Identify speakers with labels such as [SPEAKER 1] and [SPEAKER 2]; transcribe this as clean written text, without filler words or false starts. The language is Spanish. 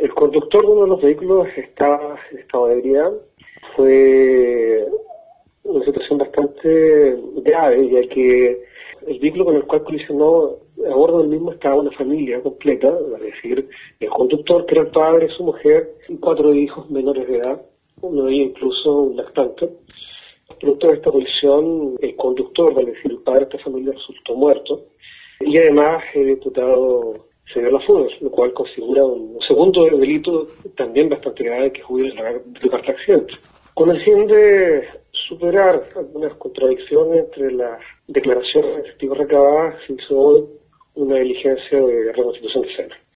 [SPEAKER 1] El conductor de uno de los vehículos estaba en estado de ebriedad. Fue una situación bastante grave, ya que el vehículo con el cual colisionó, a bordo del mismo estaba una familia completa, es decir, el conductor, que era el padre, su mujer y 4 hijos menores de edad, uno de ellos incluso un lactante. Producto de esta colisión, el conductor, es decir, el padre de esta familia, resultó muerto, y además el imputado se dio a la fuga, lo cual configura un segundo delito también bastante grave, que es huir del lugar de accidente. Con el fin de superar algunas contradicciones entre las declaraciones de testigos recabadas, se hizo hoy una diligencia de reconstitución de escena.